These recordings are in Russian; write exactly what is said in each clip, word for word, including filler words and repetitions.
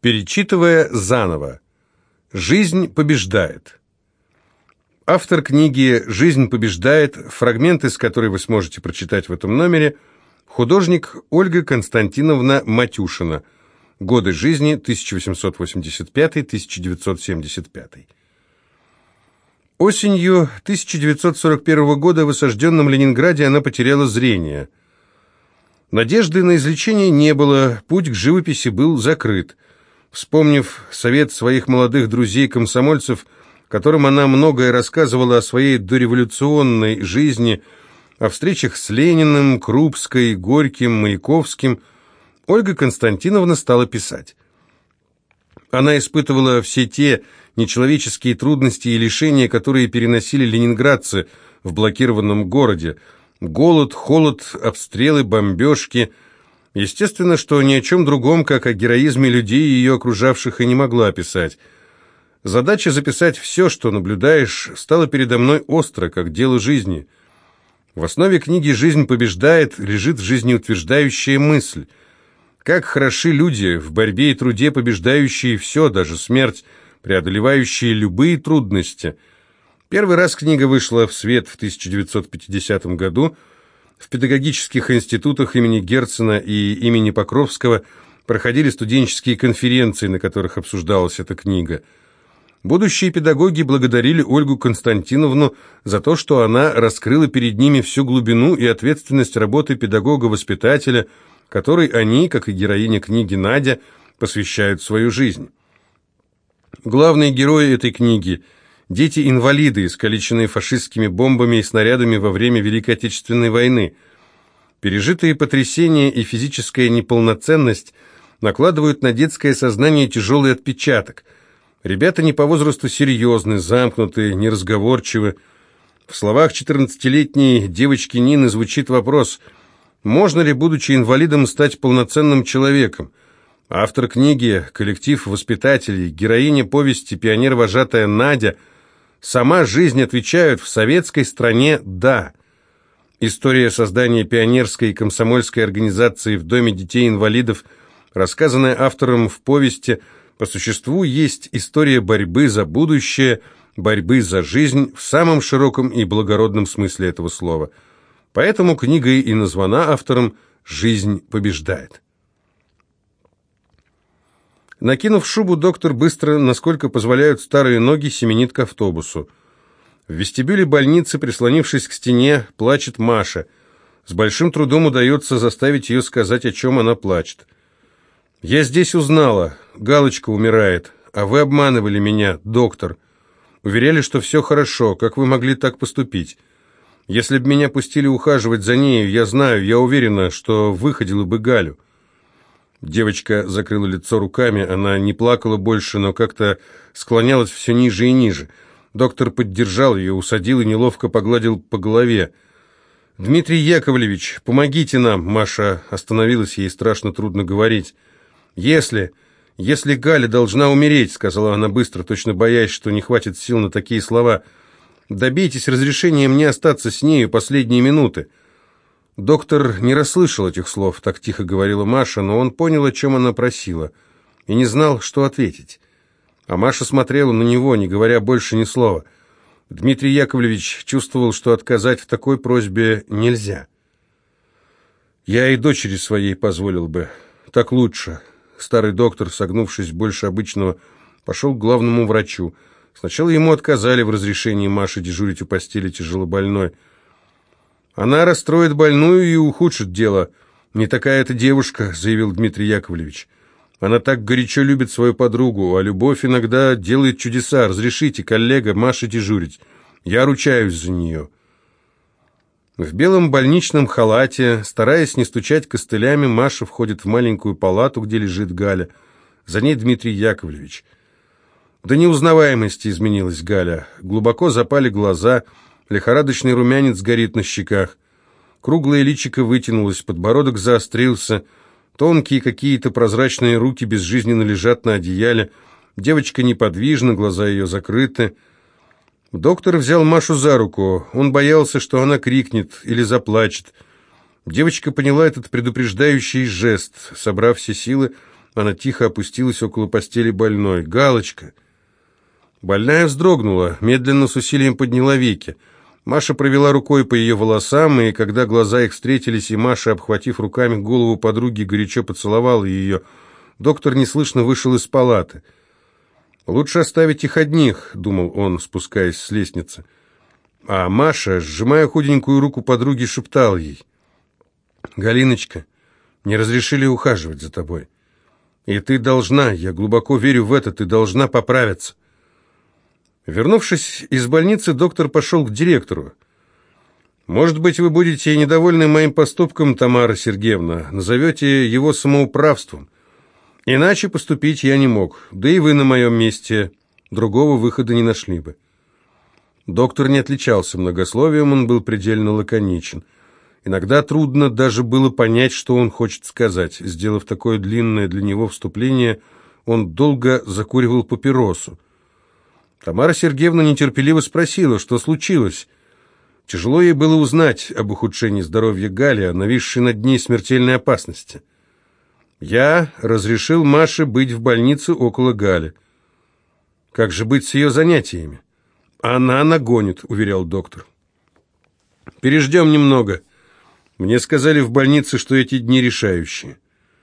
Перечитывая заново. Жизнь побеждает. Автор книги «Жизнь побеждает», фрагмент из которой вы сможете прочитать в этом номере, художник Ольга Константиновна Матюшина. Годы жизни тысяча восемьсот восемьдесят пятый — тысяча девятьсот семьдесят пятый. Осенью тысяча девятьсот сорок первого года в осажденном Ленинграде она потеряла зрение. Надежды на излечение не было, путь к живописи был закрыт. Вспомнив совет своих молодых друзей-комсомольцев, которым она многое рассказывала о своей дореволюционной жизни, о встречах с Лениным, Крупской, Горьким, Маяковским, Ольга Константиновна стала писать. Она испытывала все те нечеловеческие трудности и лишения, которые переносили ленинградцы в блокированном городе. Голод, холод, обстрелы, бомбежки. Естественно, что ни о чем другом, как о героизме людей, ее окружавших, и не могла писать. Задача записать все, что наблюдаешь, стала передо мной остро, как дело жизни. В основе книги «Жизнь побеждает» лежит жизнеутверждающая мысль. Как хороши люди, в борьбе и труде побеждающие все, даже смерть, преодолевающие любые трудности. Первый раз книга вышла в свет в тысяча девятьсот пятидесятом году. В педагогических институтах имени Герцена и имени Покровского проходили студенческие конференции, на которых обсуждалась эта книга. Будущие педагоги благодарили Ольгу Константиновну за то, что она раскрыла перед ними всю глубину и ответственность работы педагога-воспитателя, которой они, как и героиня книги Надя, посвящают свою жизнь. Главные герои этой книги – дети-инвалиды, искалеченные фашистскими бомбами и снарядами во время Великой Отечественной войны. Пережитые потрясения и физическая неполноценность накладывают на детское сознание тяжелый отпечаток. Ребята не по возрасту серьезны, замкнуты, неразговорчивы. В словах четырнадцатилетней девочки Нины звучит вопрос: можно ли, будучи инвалидом, стать полноценным человеком? Автор книги, коллектив воспитателей, героиня повести пионер-вожатая Надя, сама жизнь отвечают: в советской стране «да». История создания пионерской и комсомольской организации в Доме детей-инвалидов, рассказанная автором в повести, по существу есть история борьбы за будущее, борьбы за жизнь в самом широком и благородном смысле этого слова. Поэтому книга и названа автором «Жизнь побеждает». Накинув шубу, доктор быстро, насколько позволяют старые ноги, семенит к автобусу. В вестибюле больницы, прислонившись к стене, плачет Маша. С большим трудом удается заставить ее сказать, о чем она плачет. «Я здесь узнала. Галочка умирает. А вы обманывали меня, доктор. Уверяли, что все хорошо. Как вы могли так поступить? Если бы меня пустили ухаживать за нею, я знаю, я уверена, что выходила бы Галю». Девочка закрыла лицо руками, она не плакала больше, но как-то склонялась все ниже и ниже. Доктор поддержал ее, усадил и неловко погладил по голове. «Дмитрий Яковлевич, помогите нам!» Маша остановилась, ей страшно трудно говорить. «Если... если Галя должна умереть», — сказала она быстро, точно боясь, что не хватит сил на такие слова, — «добейтесь разрешения мне остаться с нею последние минуты». Доктор не расслышал этих слов, так тихо говорила Маша, но он понял, о чем она просила, и не знал, что ответить. А Маша смотрела на него, не говоря больше ни слова. Дмитрий Яковлевич чувствовал, что отказать в такой просьбе нельзя. «Я и дочери своей позволил бы. Так лучше». Старый доктор, согнувшись больше обычного, пошел к главному врачу. Сначала ему отказали в разрешении Маши дежурить у постели тяжелобольной. «Она расстроит больную и ухудшит дело. Не такая эта девушка», — заявил Дмитрий Яковлевич. «Она так горячо любит свою подругу, а любовь иногда делает чудеса. Разрешите, коллега, Маше дежурить. Я ручаюсь за нее». В белом больничном халате, стараясь не стучать костылями, Маша входит в маленькую палату, где лежит Галя. За ней Дмитрий Яковлевич. До неузнаваемости изменилась Галя. Глубоко запали глаза, лихорадочный румянец горит на щеках. Круглое личико вытянулось, подбородок заострился, тонкие какие-то прозрачные руки безжизненно лежат на одеяле. Девочка неподвижна, глаза ее закрыты. Доктор взял Машу за руку. Он боялся, что она крикнет или заплачет. Девочка поняла этот предупреждающий жест. Собрав все силы, Она тихо опустилась около постели больной. «Галочка!» Больная вздрогнула, медленно с усилием подняла веки. Маша провела рукой по ее волосам, и когда глаза их встретились, и Маша, обхватив руками голову подруги, горячо поцеловала ее, доктор неслышно вышел из палаты. «Лучше оставить их одних», — думал он, спускаясь с лестницы. А Маша, сжимая худенькую руку подруги, шептал ей: «Галиночка, мне разрешили ухаживать за тобой. И ты должна, я глубоко верю в это, ты должна поправиться». Вернувшись из больницы, доктор пошел к директору. «Может быть, вы будете недовольны моим поступком, Тамара Сергеевна, назовете его самоуправством. Иначе поступить я не мог, да и вы на моем месте другого выхода не нашли бы». Доктор не отличался многословием, он был предельно лаконичен. Иногда трудно даже было понять, что он хочет сказать. Сделав такое длинное для него вступление, он долго закуривал папиросу. Тамара Сергеевна нетерпеливо спросила, что случилось. Тяжело ей было узнать об ухудшении здоровья Гали, о нависшей над ней смертельной опасности. «Я разрешил Маше быть в больнице около Гали. Как же быть с ее занятиями?» «Она нагонит», — уверял доктор. «Переждем немного. Мне сказали в больнице, что эти дни решающие».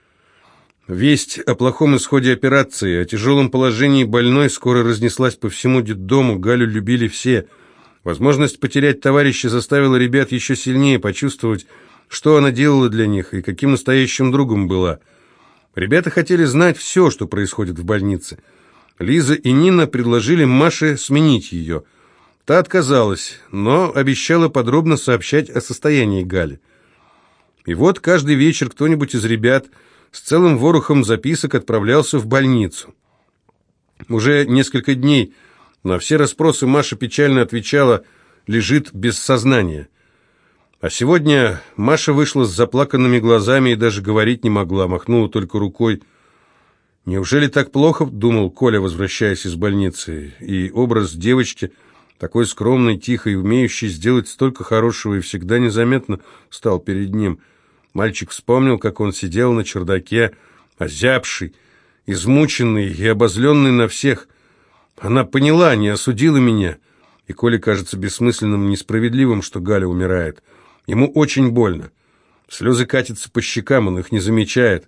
Весть о плохом исходе операции, о тяжелом положении больной скоро разнеслась по всему детдому. Галю любили все. Возможность потерять товарища заставила ребят еще сильнее почувствовать, что она делала для них и каким настоящим другом была. Ребята хотели знать все, что происходит в больнице. Лиза и Нина предложили Маше сменить ее. Та отказалась, но обещала подробно сообщать о состоянии Гали. И вот каждый вечер кто-нибудь из ребят с целым ворохом записок отправлялся в больницу. Уже несколько дней на все расспросы Маша печально отвечала: лежит без сознания. А сегодня Маша вышла с заплаканными глазами и даже говорить не могла, махнула только рукой. «Неужели так плохо?» — думал Коля, возвращаясь из больницы. И образ девочки, такой скромной, тихой, умеющей сделать столько хорошего и всегда незаметно, стал перед ним. Мальчик вспомнил, как он сидел на чердаке, озябший, измученный и обозленный на всех. Она поняла, не осудила меня. И Коле кажется бессмысленным, несправедливым, что Галя умирает. Ему очень больно. Слезы катятся по щекам, он их не замечает.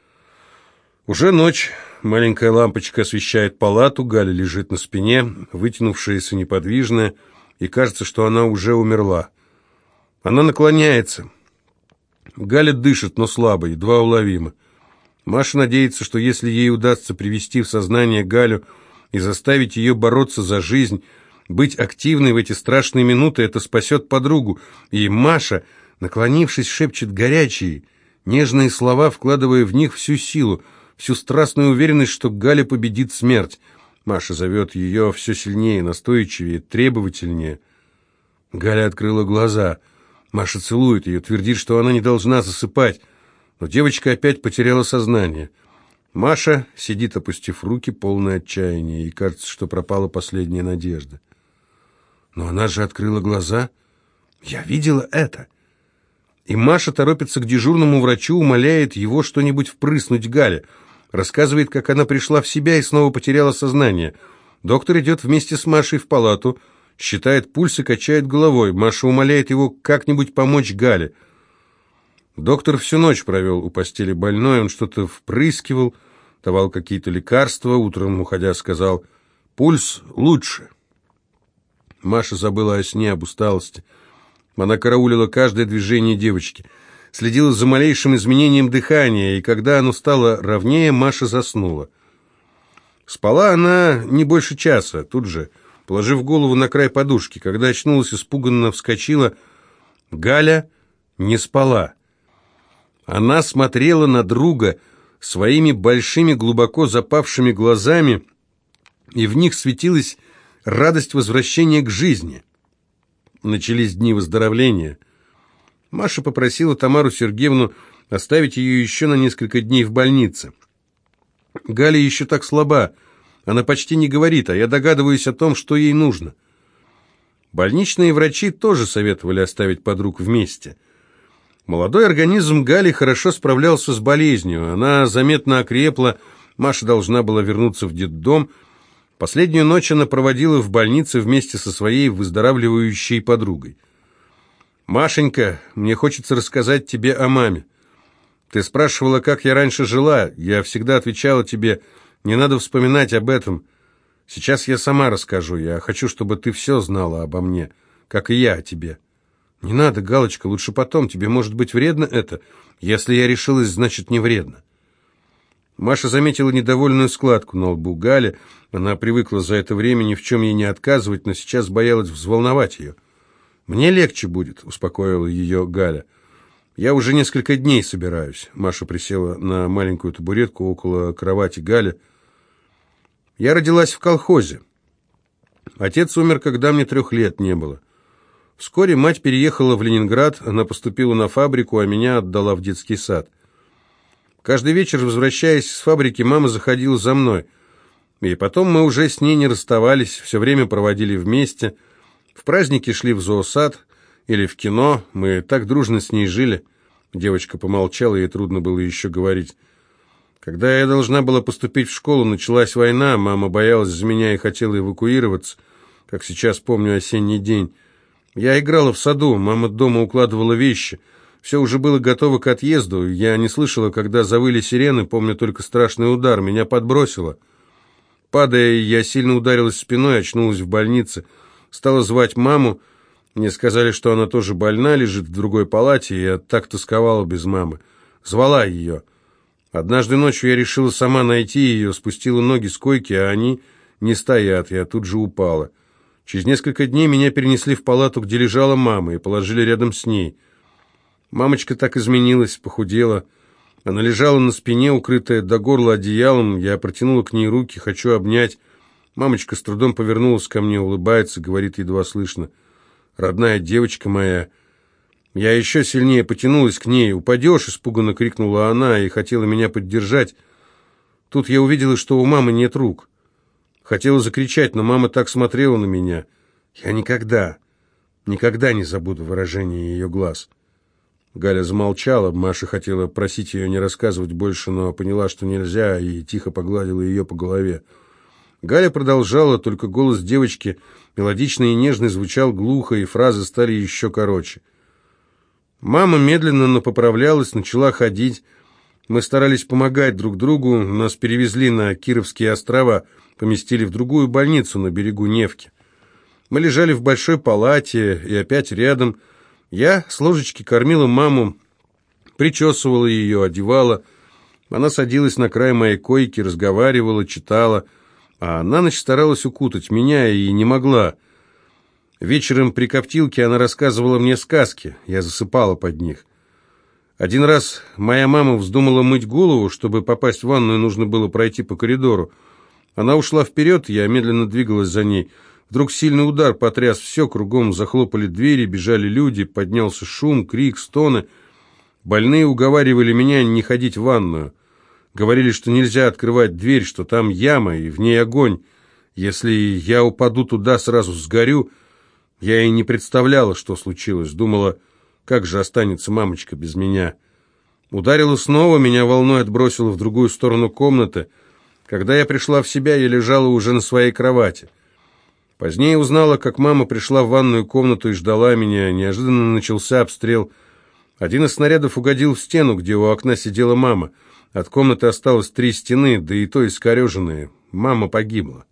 Уже ночь. Маленькая лампочка освещает палату. Галя лежит на спине, вытянувшаяся, неподвижная, и кажется, что она уже умерла. Она наклоняется. Галя дышит, но слабо, едва уловимо. Маша надеется, что если ей удастся привести в сознание Галю и заставить ее бороться за жизнь, быть активной в эти страшные минуты, это спасет подругу. И Маша, наклонившись, шепчет горячие, нежные слова, вкладывая в них всю силу, всю страстную уверенность, что Галя победит смерть. Маша зовет ее все сильнее, настойчивее, требовательнее. Галя открыла глаза. Маша целует ее, твердит, что она не должна засыпать. Но девочка опять потеряла сознание. Маша сидит, опустив руки, полное отчаяния, и кажется, что пропала последняя надежда. Но она же открыла глаза. Я видела это. И Маша торопится к дежурному врачу, умоляет его что-нибудь впрыснуть Гале. Рассказывает, как она пришла в себя и снова потеряла сознание. Доктор идет вместе с Машей в палату, считает пульс и качает головой. Маша умоляет его как-нибудь помочь Гале. Доктор всю ночь провел у постели больной, он что-то впрыскивал, давал какие-то лекарства, утром, уходя, сказал: «Пульс лучше». Маша забыла о сне, об усталости. Она караулила каждое движение девочки, следила за малейшим изменением дыхания, и когда оно стало ровнее, Маша заснула. Спала она не больше часа, тут же, положив голову на край подушки. Когда очнулась, испуганно вскочила. Галя не спала. Она смотрела на друга своими большими, глубоко запавшими глазами, и в них светилась радость возвращения к жизни. Начались дни выздоровления. Маша попросила Тамару Сергеевну оставить ее еще на несколько дней в больнице. Галя еще так слаба, она почти не говорит, а я догадываюсь о том, что ей нужно. Больничные врачи тоже советовали оставить подруг вместе. Молодой организм Гали хорошо справлялся с болезнью. Она заметно окрепла, Маша должна была вернуться в детдом. Последнюю ночь она проводила в больнице вместе со своей выздоравливающей подругой. «Машенька, мне хочется рассказать тебе о маме. Ты спрашивала, как я раньше жила. Я всегда отвечала тебе, не надо вспоминать об этом. Сейчас я сама расскажу. Я хочу, чтобы ты все знала обо мне, как и я о тебе». «Не надо, Галочка, лучше потом. Тебе, может быть, вредно это? Если я решилась, значит, не вредно». Маша заметила недовольную складку на лбу Гали. Она привыкла за это время ни в чем ей не отказывать, но сейчас боялась взволновать ее. «Мне легче будет», — успокоила ее Галя. «Я уже несколько дней собираюсь». Маша присела на маленькую табуретку около кровати Гали. «Я родилась в колхозе. Отец умер, когда мне трех лет не было. Вскоре мать переехала в Ленинград, она поступила на фабрику, а меня отдала в детский сад. Каждый вечер, возвращаясь с фабрики, мама заходила за мной. И потом мы уже с ней не расставались, все время проводили вместе. В праздники шли в зоосад или в кино, мы так дружно с ней жили». Девочка помолчала, ей трудно было еще говорить. «Когда я должна была поступить в школу, началась война, мама боялась за меня и хотела эвакуироваться, как сейчас помню осенний день. Я играла в саду, мама дома укладывала вещи. Все уже было готово к отъезду. Я не слышала, когда завыли сирены, помню только страшный удар, меня подбросило. Падая, я сильно ударилась спиной, очнулась в больнице. Стала звать маму. Мне сказали, что она тоже больна, лежит в другой палате, и я так тосковала без мамы. Звала ее. Однажды ночью я решила сама найти ее, спустила ноги с койки, а они не стоят, я тут же упала. Через несколько дней меня перенесли в палату, где лежала мама, и положили рядом с ней. Мамочка так изменилась, похудела. Она лежала на спине, укрытая до горла одеялом. Я протянула к ней руки, хочу обнять. Мамочка с трудом повернулась ко мне, улыбается, говорит едва слышно: «Родная девочка моя». Я еще сильнее потянулась к ней. «Упадешь!» — испуганно крикнула она и хотела меня поддержать. Тут я увидела, что у мамы нет рук. Хотела закричать, но мама так смотрела на меня. Я никогда, никогда не забуду выражение ее глаз. Галя замолчала. Маша хотела просить ее не рассказывать больше, но поняла, что нельзя, и тихо погладила ее по голове. Галя продолжала, только голос девочки, мелодичный и нежный, звучал глухо, и фразы стали еще короче. Мама медленно, но поправлялась, начала ходить. Мы старались помогать друг другу, нас перевезли на Кировские острова, поместили в другую больницу на берегу Невки. Мы лежали в большой палате, и опять рядом. Я с ложечки кормила маму, причесывала ее, одевала. Она садилась на край моей койки, разговаривала, читала, а на ночь старалась укутать меня и не могла. Вечером при коптилке она рассказывала мне сказки, я засыпала под них. Один раз моя мама вздумала мыть голову, чтобы попасть в ванную, нужно было пройти по коридору. Она ушла вперед, я медленно двигалась за ней. Вдруг сильный удар потряс все, кругом захлопали двери, бежали люди, поднялся шум, крик, стоны. Больные уговаривали меня не ходить в ванную. Говорили, что нельзя открывать дверь, что там яма и в ней огонь. Если я упаду туда, сразу сгорю. Я и не представляла, что случилось. Думала, как же останется мамочка без меня. Ударила снова, меня волной отбросило в другую сторону комнаты. Когда я пришла в себя, я лежала уже на своей кровати. Позднее узнала, как мама пришла в ванную комнату и ждала меня. Неожиданно начался обстрел. Один из снарядов угодил в стену, где у окна сидела мама. От комнаты осталось три стены, да и то искореженные. Мама погибла.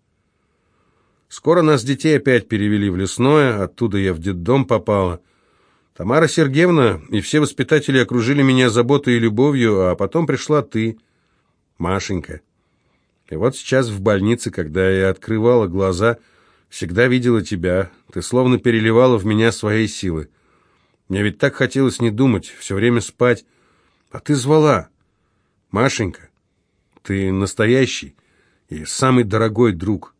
Скоро нас, детей, опять перевели в Лесное, оттуда я в детдом попала. Тамара Сергеевна и все воспитатели окружили меня заботой и любовью, а потом пришла ты, Машенька. И вот сейчас в больнице, когда я открывала глаза, всегда видела тебя, ты словно переливала в меня свои силы. Мне ведь так хотелось не думать, все время спать. А ты звала. Машенька, ты настоящий и самый дорогой друг.